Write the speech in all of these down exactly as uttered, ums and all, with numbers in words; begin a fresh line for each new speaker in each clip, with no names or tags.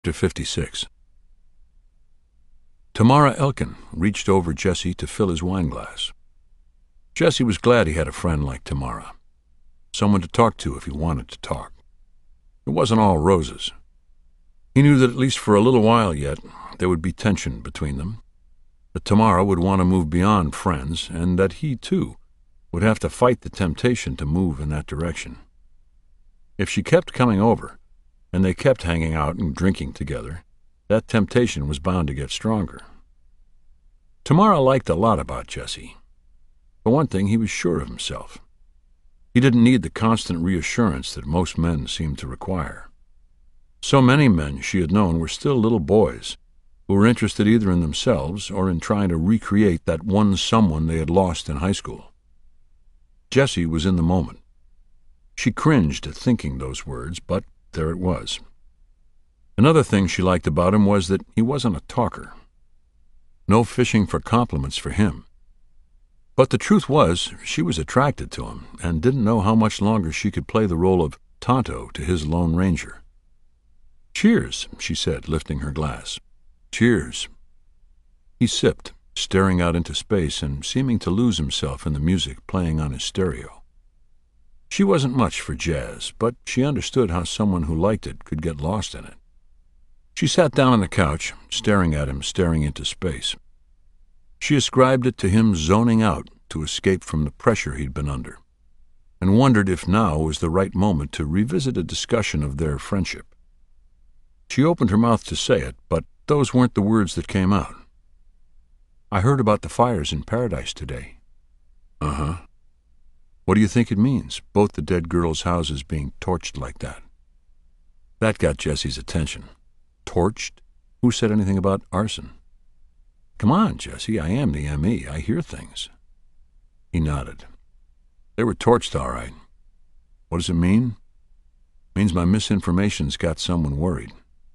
Chapter fifty-six. Tamara Elkin reached over Jesse to fill his wine glass. Jesse was glad he had a friend like Tamara, someone to talk to if he wanted to talk. It wasn't all roses. He knew that at least for a little while yet there would be tension between them, that Tamara would want to move beyond friends, and that he, too, would have to fight the temptation to move in that direction. If she kept coming over, and they kept hanging out and drinking together, that temptation was bound to get stronger. Tamara liked a lot about Jesse. For one thing, he was sure of himself. He didn't need the constant reassurance that most men seemed to require. So many men she had known were still little boys who were interested either in themselves or in trying to recreate that one someone they had lost in high school. Jesse was in the moment. She cringed at thinking those words, but there it was. Another thing she liked about him was that he wasn't a talker. No fishing for compliments for him. But the truth was, she was attracted to him and didn't know how much longer she could play the role of Tonto to his Lone Ranger. "Cheers," she said, lifting her glass. "Cheers." He sipped, staring out into space and seeming to lose himself in the music playing on his stereo. She wasn't much for jazz, but she understood how someone who liked it could get lost in it. She sat down on the couch, staring at him, staring into space. She ascribed it to him zoning out to escape from the pressure he'd been under, and wondered if now was the right moment to revisit a discussion of their friendship. She opened her mouth to say it, but those weren't the words that came out. "I heard about the fires in Paradise today." "Uh-huh. What do you think it means, both the dead girls' houses being torched like that?" That got Jesse's attention. Torched? Who said anything about arson? "Come on, Jesse, I am the M E. I hear things." He nodded. "They were torched, all right. What does it mean? It means my misinformation's got someone worried."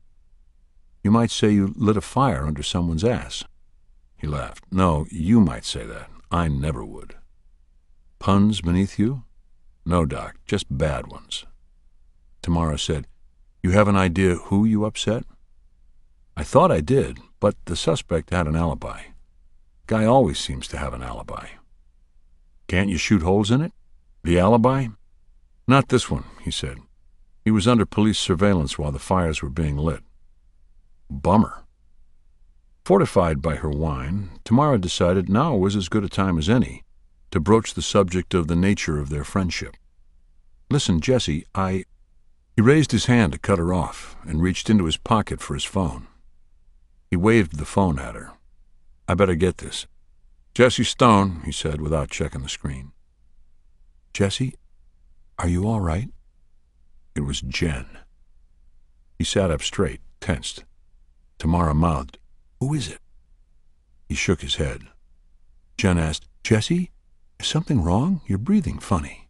"You might say you lit a fire under someone's ass." He laughed. "No, you might say that. I never would." "Puns beneath you?" "No, Doc, just bad ones." Tamara said, "You have an idea who you upset?" "I thought I did, but the suspect had an alibi. Guy always seems to have an alibi." "Can't you shoot holes in it? The alibi?" "Not this one," he said. "He was under police surveillance while the fires were being lit." "Bummer." Fortified by her wine, Tamara decided now was as good a time as any to broach the subject of the nature of their friendship. "Listen, Jesse, I—" He raised his hand to cut her off and reached into his pocket for his phone. He waved the phone at her. "I better get this." "Jesse Stone," he said without checking the screen. "Jesse, are you all right?" It was Jen. He sat up straight, tensed. Tamara mouthed, "Who is it?" He shook his head. Jen asked, "Jesse, is something wrong? You're breathing funny."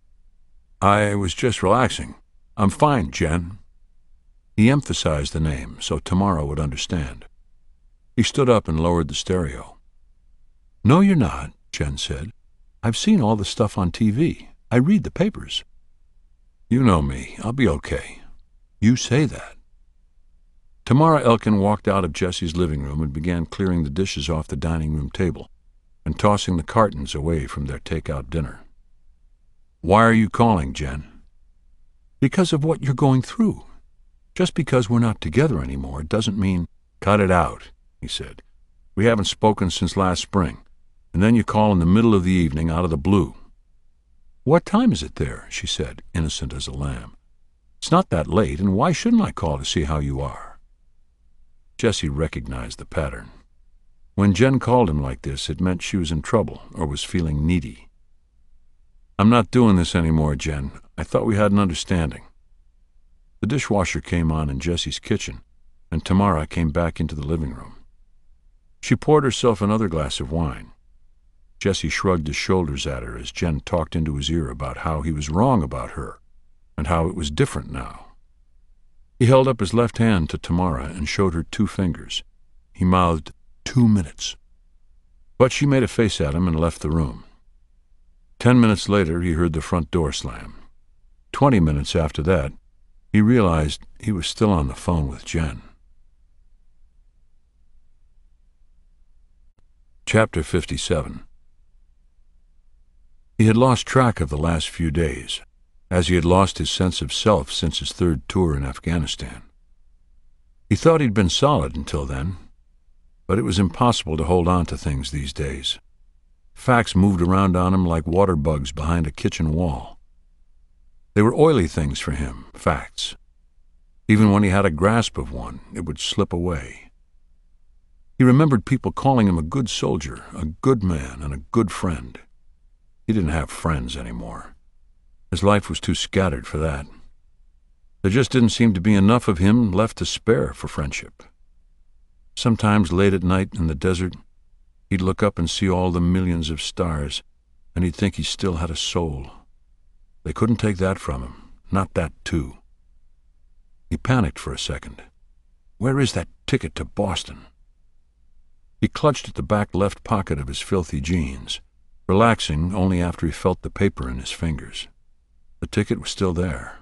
"I was just relaxing. I'm fine, Jen." He emphasized the name so Tamara would understand. He stood up and lowered the stereo. "No, you're not," Jen said. "I've seen all the stuff on T V. I read the papers." "You know me. I'll be okay." "You say that." Tamara Elkin walked out of Jesse's living room and began clearing the dishes off the dining room table and tossing the cartons away from their takeout dinner. "Why are you calling, Jen?" "Because of what you're going through. Just because we're not together anymore doesn't mean—" "Cut it out," he said. "We haven't spoken since last spring, and then you call in the middle of the evening out of the blue." "What time is it there?" she said, innocent as a lamb. "It's not that late, and why shouldn't I call to see how you are?" Jesse recognized the pattern. When Jen called him like this, it meant she was in trouble or was feeling needy. "I'm not doing this anymore, Jen. I thought we had an understanding." The dishwasher came on in Jesse's kitchen, and Tamara came back into the living room. She poured herself another glass of wine. Jesse shrugged his shoulders at her as Jen talked into his ear about how he was wrong about her and how it was different now. He held up his left hand to Tamara and showed her two fingers. He mouthed, "Two minutes." But she made a face at him and left the room. Ten minutes later, he heard the front door slam. Twenty minutes after that, He realized he was still on the phone with Jen. Chapter fifty-seven. He had lost track of the last few days, as he had lost his sense of self since his third tour in Afghanistan. He thought he'd been solid until then, but it was impossible to hold on to things these days. Facts moved around on him like water bugs behind a kitchen wall. They were oily things for him, facts. Even when he had a grasp of one, it would slip away. He remembered people calling him a good soldier, a good man, and a good friend. He didn't have friends anymore. His life was too scattered for that. There just didn't seem to be enough of him left to spare for friendship. Sometimes late at night in the desert, he'd look up and see all the millions of stars, and he'd think he still had a soul. They couldn't take that from him, not that too. He panicked for a second. Where is that ticket to Boston? He clutched at the back left pocket of his filthy jeans, relaxing only after he felt the paper in his fingers. The ticket was still there.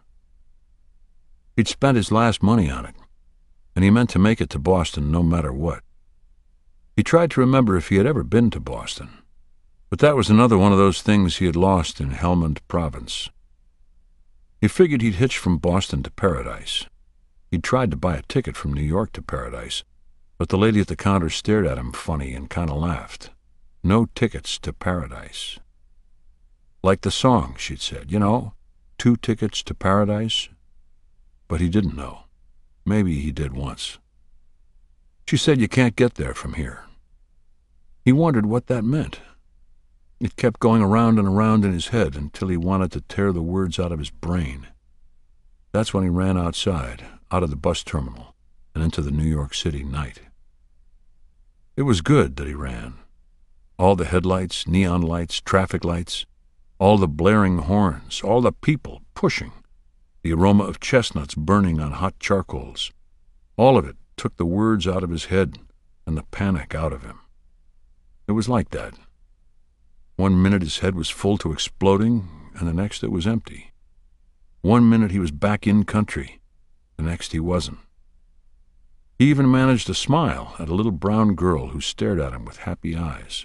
He'd spent his last money on it, and he meant to make it to Boston no matter what. He tried to remember if he had ever been to Boston, but that was another one of those things he had lost in Helmand Province. He figured he'd hitch from Boston to Paradise. He'd tried to buy a ticket from New York to Paradise, but the lady at the counter stared at him funny and kind of laughed. No tickets to Paradise. Like the song, she'd said, you know, two tickets to Paradise. But he didn't know. Maybe he did once. She said you can't get there from here. He wondered what that meant. It kept going around and around in his head until he wanted to tear the words out of his brain. That's when he ran outside, out of the bus terminal, and into the New York City night. It was good that he ran. All the headlights, neon lights, traffic lights, all the blaring horns, all the people pushing, the aroma of chestnuts burning on hot charcoals. All of it took the words out of his head and the panic out of him. It was like that. One minute his head was full to exploding, and the next it was empty. One minute he was back in country, the next he wasn't. He even managed to smile at a little brown girl who stared at him with happy eyes.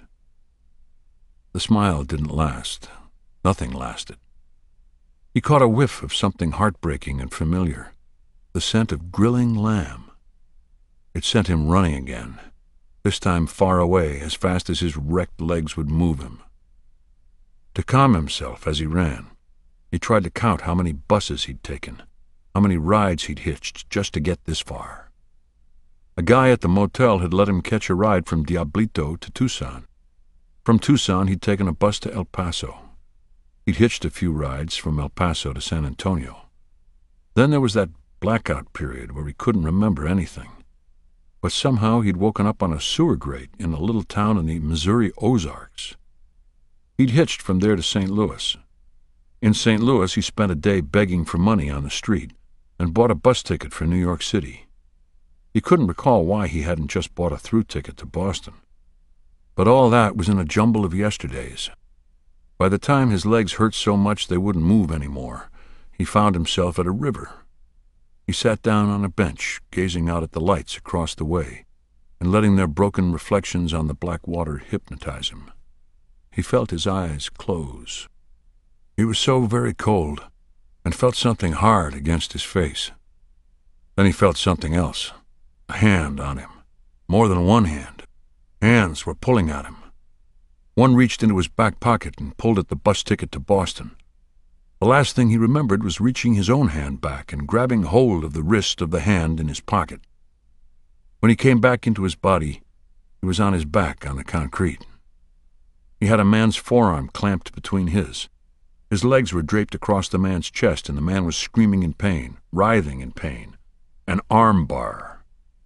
The smile didn't last. Nothing lasted. He caught a whiff of something heartbreaking and familiar, the scent of grilling lamb. It sent him running again, this time far away, as fast as his wrecked legs would move him. To calm himself as he ran, he tried to count how many buses he'd taken, how many rides he'd hitched just to get this far. A guy at the motel had let him catch a ride from Diablito to Tucson. From Tucson, he'd taken a bus to El Paso. He'd hitched a few rides from El Paso to San Antonio. Then there was that blackout period where he couldn't remember anything. But somehow he'd woken up on a sewer grate in a little town in the Missouri Ozarks. He'd hitched from there to Saint Louis. In Saint Louis, he spent a day begging for money on the street and bought a bus ticket for New York City. He couldn't recall why he hadn't just bought a through ticket to Boston. But all that was in a jumble of yesterdays. By the time his legs hurt so much they wouldn't move anymore, he found himself at a river. He sat down on a bench, gazing out at the lights across the way, and letting their broken reflections on the black water hypnotize him. He felt his eyes close. He was so very cold, and felt something hard against his face. Then he felt something else, a hand on him, more than one hand. Hands were pulling at him. One reached into his back pocket and pulled at the bus ticket to Boston. The last thing he remembered was reaching his own hand back and grabbing hold of the wrist of the hand in his pocket. When he came back into his body, he was on his back on the concrete. He had a man's forearm clamped between his. His legs were draped across the man's chest, and the man was screaming in pain, writhing in pain. An arm bar.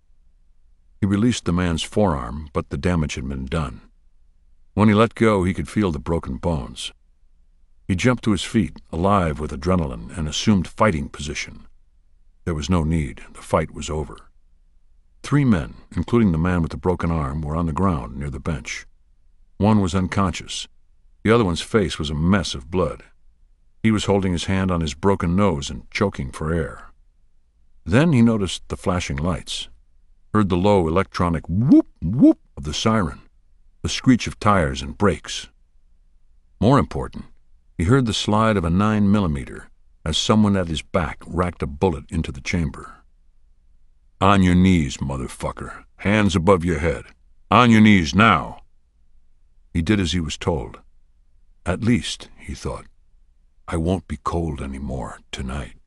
He released the man's forearm, but the damage had been done. When he let go, he could feel the broken bones. He jumped to his feet, alive with adrenaline, and assumed fighting position. There was no need. The fight was over. Three men, including the man with the broken arm, were on the ground near the bench. One was unconscious. The other one's face was a mess of blood. He was holding his hand on his broken nose and choking for air. Then he noticed the flashing lights, heard the low electronic whoop, whoop of the siren, the screech of tires and brakes. More important, he heard the slide of a nine millimeter as someone at his back racked a bullet into the chamber. On your knees, motherfucker. Hands above your head. On your knees now. He did as he was told. At least, he thought, I won't be cold any more tonight.